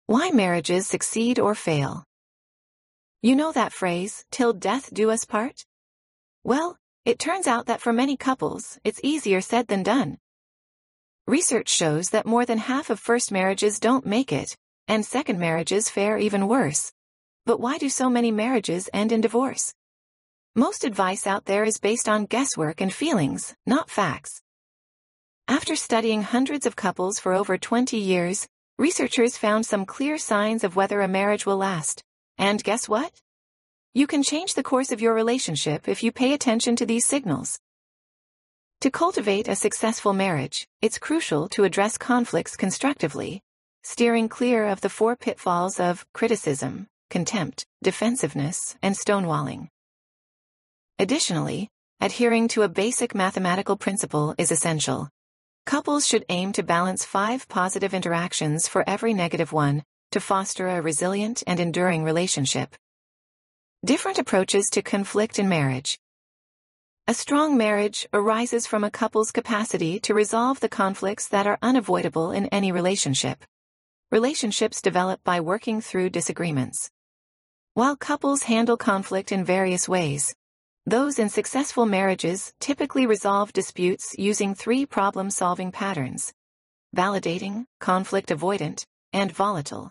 Why marriages succeed or fail. You know that phrase, "till death do us part"? Well, it turns out that for many couples, it's easier said than done. Research shows that more than half of first marriages don't make it, and second marriages fare even worse. But why do so many marriages end in divorce? Most advice out there is based on guesswork and feelings, not facts. After studying hundreds of couples for over 20 years, researchers found some clear signs of whether a marriage will last. And guess what? You can change the course of your relationship if you pay attention to these signals. To cultivate a successful marriage, it's crucial to address conflicts constructively, steering clear of the 4 pitfalls of criticism, contempt, defensiveness, and stonewalling. Additionally, adhering to a basic mathematical principle is essential. Couples should aim to balance 5 positive interactions for every negative one, to foster a resilient and enduring relationship. Different approaches to conflict in marriage. A strong marriage arises from a couple's capacity to resolve the conflicts that are unavoidable in any relationship. Relationships develop by working through disagreements. While couples handle conflict in various ways, those in successful marriages typically resolve disputes using 3 problem-solving patterns: validating, conflict avoidant, and volatile.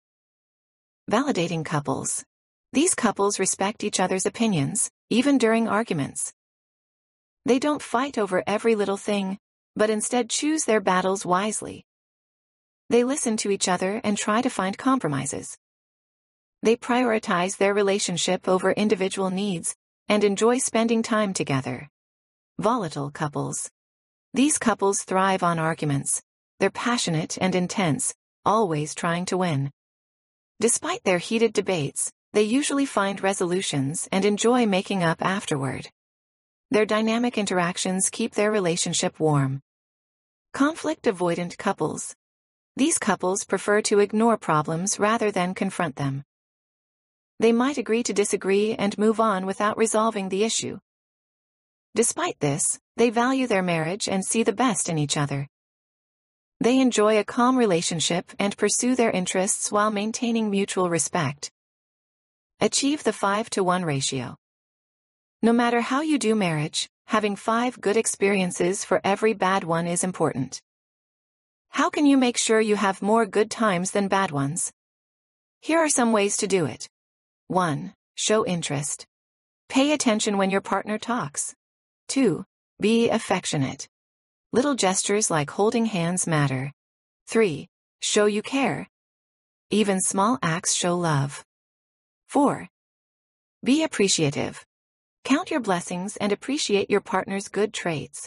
Validating couples. These couples respect each other's opinions, even during arguments. They don't fight over every little thing, but instead choose their battles wisely. They listen to each other and try to find compromises. They prioritize their relationship over individual needs and enjoy spending time together. Volatile couples. These couples thrive on arguments. They're passionate and intense, always trying to win. Despite their heated debates, they usually find resolutions and enjoy making up afterward. Their dynamic interactions keep their relationship warm. Conflict avoidant couples. These couples prefer to ignore problems rather than confront them. They might agree to disagree and move on without resolving the issue. Despite this, they value their marriage and see the best in each other. They enjoy a calm relationship and pursue their interests while maintaining mutual respect. Achieve the 5-to-1 ratio. No matter how you do marriage, having 5 good experiences for every bad one is important. How can you make sure you have more good times than bad ones? Here are some ways to do it. 1. Show interest. Pay attention when your partner talks. 2. Be affectionate. Little gestures like holding hands matter. 3. Show you care. Even small acts show love. 4. Be appreciative. Count your blessings and appreciate your partner's good traits.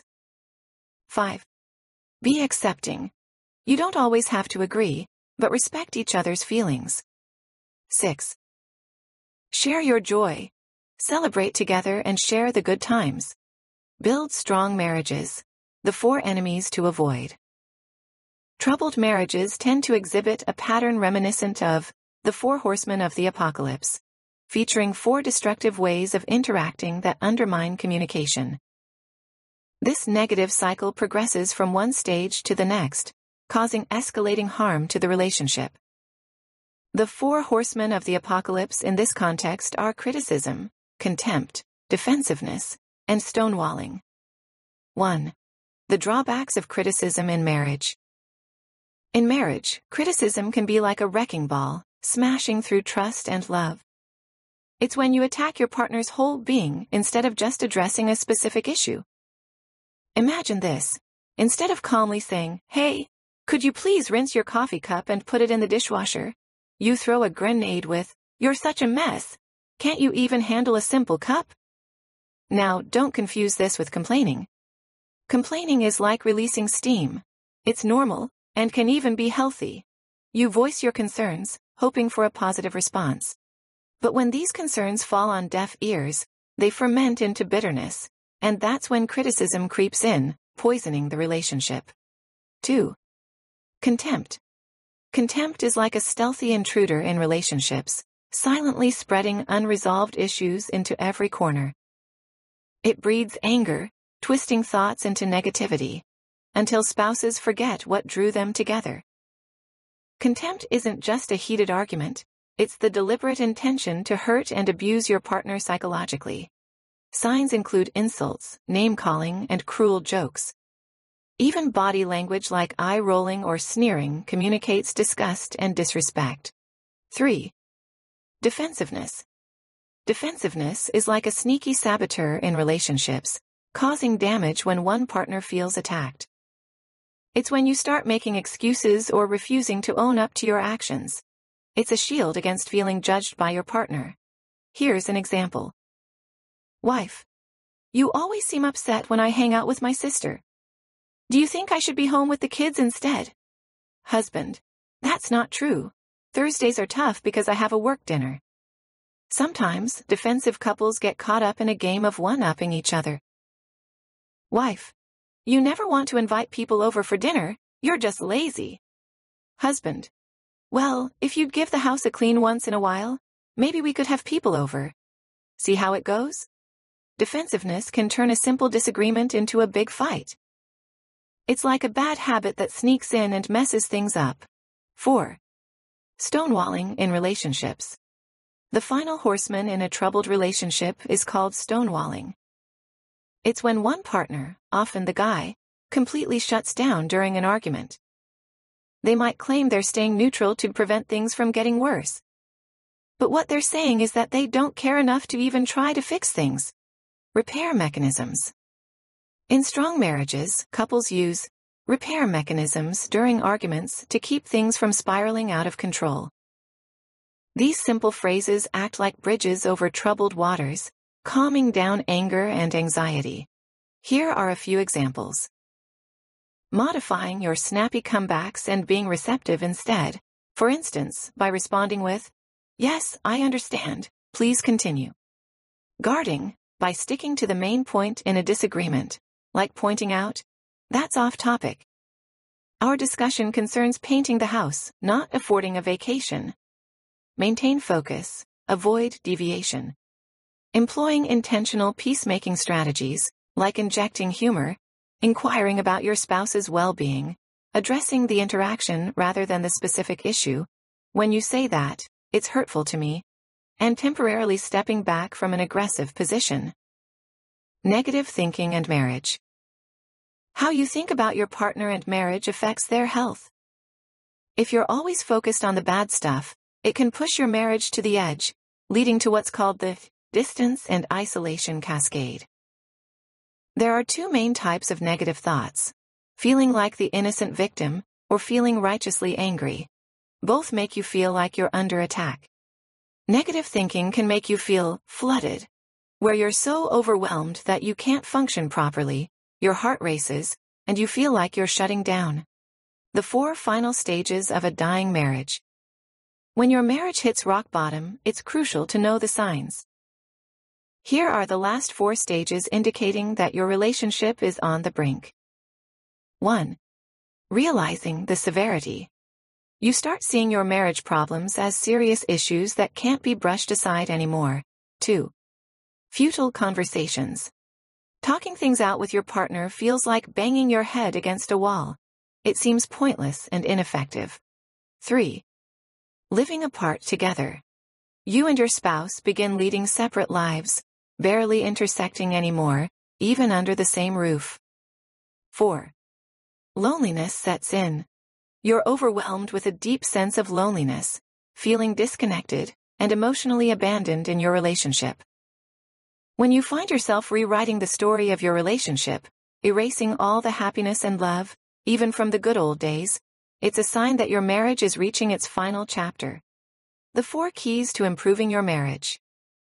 5. Be accepting. You don't always have to agree, but respect each other's feelings. 6. Share your joy. Celebrate together and share the good times. Build strong marriages. The 4 enemies to avoid. Troubled marriages tend to exhibit a pattern reminiscent of the 4 horsemen of the apocalypse, featuring 4 destructive ways of interacting that undermine communication. This negative cycle progresses from one stage to the next, causing escalating harm to the relationship. The 4 horsemen of the apocalypse in this context are criticism, contempt, defensiveness, and stonewalling. 1. The drawbacks of criticism in marriage. In marriage, criticism can be like a wrecking ball, smashing through trust and love. It's when you attack your partner's whole being instead of just addressing a specific issue. Imagine this. Instead of calmly saying, "Hey, could you please rinse your coffee cup and put it in the dishwasher?" you throw a grenade with, "You're such a mess. Can't you even handle a simple cup?" Now, don't confuse this with complaining. Complaining is like releasing steam. It's normal, and can even be healthy. You voice your concerns, hoping for a positive response. But when these concerns fall on deaf ears, they ferment into bitterness, and that's when criticism creeps in, poisoning the relationship. 2. Contempt. Contempt is like a stealthy intruder in relationships, silently spreading unresolved issues into every corner. It breeds anger, twisting thoughts into negativity, until spouses forget what drew them together. Contempt isn't just a heated argument, it's the deliberate intention to hurt and abuse your partner psychologically. Signs include insults, name-calling, and cruel jokes. Even body language like eye-rolling or sneering communicates disgust and disrespect. 3. Defensiveness. Defensiveness is like a sneaky saboteur in relationships, causing damage when one partner feels attacked. It's when you start making excuses or refusing to own up to your actions. It's a shield against feeling judged by your partner. Here's an example. Wife: you always seem upset when I hang out with my sister. Do you think I should be home with the kids instead? Husband: that's not true. Thursdays are tough because I have a work dinner. Sometimes, defensive couples get caught up in a game of one-upping each other. Wife: you never want to invite people over for dinner, you're just lazy. Husband: well, if you'd give the house a clean once in a while, maybe we could have people over. See how it goes? Defensiveness can turn a simple disagreement into a big fight. It's like a bad habit that sneaks in and messes things up. 4. Stonewalling in relationships. The final horseman in a troubled relationship is called stonewalling. It's when one partner, often the guy, completely shuts down during an argument. They might claim they're staying neutral to prevent things from getting worse. But what they're saying is that they don't care enough to even try to fix things. Repair mechanisms. In strong marriages, couples use repair mechanisms during arguments to keep things from spiraling out of control. These simple phrases act like bridges over troubled waters, calming down anger and anxiety. Here are a few examples. Modifying your snappy comebacks and being receptive instead, for instance, by responding with, "Yes, I understand, please continue." Guarding, by sticking to the main point in a disagreement, like pointing out, "That's off topic. Our discussion concerns painting the house, not affording a vacation." Maintain focus, avoid deviation. Employing intentional peacemaking strategies, like injecting humor, inquiring about your spouse's well-being, addressing the interaction rather than the specific issue. When you say that, it's hurtful to me, and temporarily stepping back from an aggressive position. Negative thinking and marriage. How you think about your partner and marriage affects their health. If you're always focused on the bad stuff, it can push your marriage to the edge, leading to what's called the distance and isolation cascade. There are two main types of negative thoughts: feeling like the innocent victim, or feeling righteously angry. Both make you feel like you're under attack. Negative thinking can make you feel flooded, where you're so overwhelmed that you can't function properly, your heart races, and you feel like you're shutting down. The 4 final stages of a dying marriage. When your marriage hits rock bottom, it's crucial to know the signs. Here are the last 4 stages indicating that your relationship is on the brink. 1. Realizing the severity. You start seeing your marriage problems as serious issues that can't be brushed aside anymore. 2. Futile conversations. Talking things out with your partner feels like banging your head against a wall. It seems pointless and ineffective. 3. Living apart together. You and your spouse begin leading separate lives, barely intersecting anymore, even under the same roof. 4. Loneliness sets in. You're overwhelmed with a deep sense of loneliness, feeling disconnected and emotionally abandoned in your relationship. When you find yourself rewriting the story of your relationship, erasing all the happiness and love, even from the good old days, it's a sign that your marriage is reaching its final chapter. The 4 keys to improving your marriage.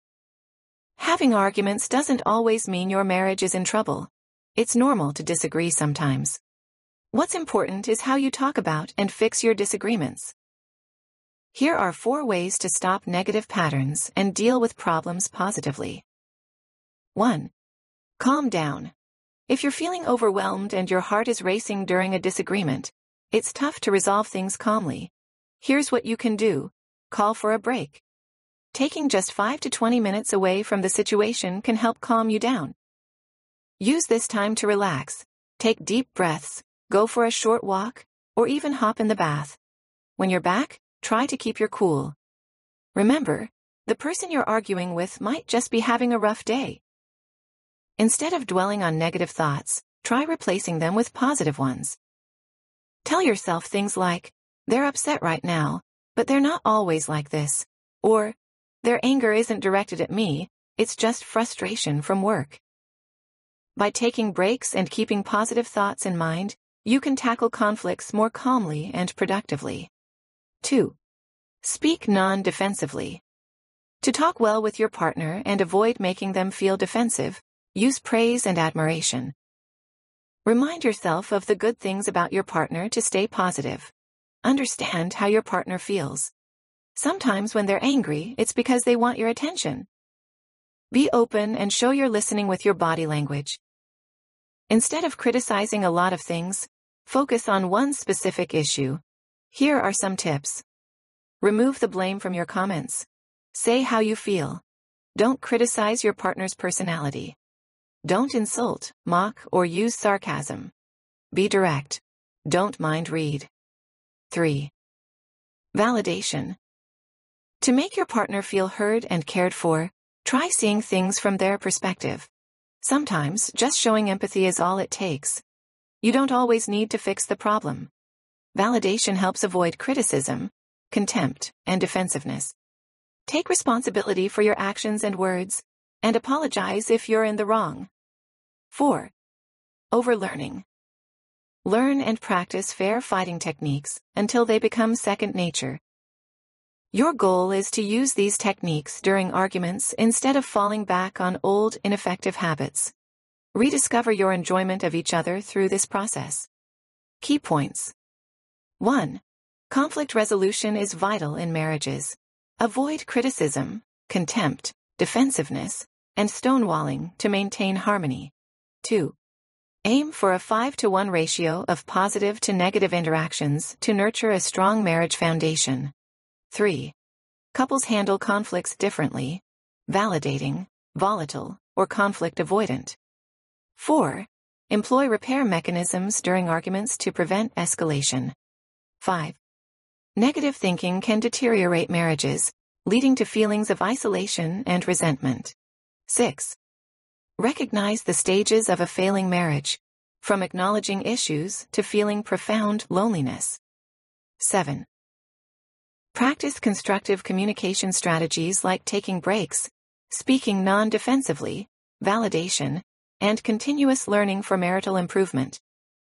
Having arguments doesn't always mean your marriage is in trouble. It's normal to disagree sometimes. What's important is how you talk about and fix your disagreements. Here are 4 ways to stop negative patterns and deal with problems positively. 1. Calm down. If you're feeling overwhelmed and your heart is racing during a disagreement, it's tough to resolve things calmly. Here's what you can do. Call for a break. Taking just 5 to 20 minutes away from the situation can help calm you down. Use this time to relax. Take deep breaths, go for a short walk, or even hop in the bath. When you're back, try to keep your cool. Remember, the person you're arguing with might just be having a rough day. Instead of dwelling on negative thoughts, try replacing them with positive ones. Tell yourself things like, they're upset right now, but they're not always like this. Or, their anger isn't directed at me, it's just frustration from work. By taking breaks and keeping positive thoughts in mind, you can tackle conflicts more calmly and productively. 2. Speak non-defensively. To talk well with your partner and avoid making them feel defensive, use praise and admiration. Remind yourself of the good things about your partner to stay positive. Understand how your partner feels. Sometimes when they're angry, it's because they want your attention. Be open and show you're listening with your body language. Instead of criticizing a lot of things, focus on one specific issue. Here are some tips. Remove the blame from your comments. Say how you feel. Don't criticize your partner's personality. Don't insult, mock, or use sarcasm. Be direct. Don't mind read. 3. Validation. To make your partner feel heard and cared for, try seeing things from their perspective. Sometimes, just showing empathy is all it takes. You don't always need to fix the problem. Validation helps avoid criticism, contempt, and defensiveness. Take responsibility for your actions and words, and apologize if you're in the wrong. 4. Overlearning. Learn and practice fair fighting techniques until they become second nature. Your goal is to use these techniques during arguments instead of falling back on old, ineffective habits. Rediscover your enjoyment of each other through this process. Key points. 1. Conflict resolution is vital in marriages. Avoid criticism, contempt, defensiveness, and stonewalling to maintain harmony. 2. Aim for a 5-to-1 ratio of positive to negative interactions to nurture a strong marriage foundation. 3. Couples handle conflicts differently: validating, volatile, or conflict avoidant. 4. Employ repair mechanisms during arguments to prevent escalation. 5. Negative thinking can deteriorate marriages, leading to feelings of isolation and resentment. 6. Recognize the stages of a failing marriage, from acknowledging issues to feeling profound loneliness. 7. Practice constructive communication strategies like taking breaks, speaking non-defensively, validation, and continuous learning for marital improvement.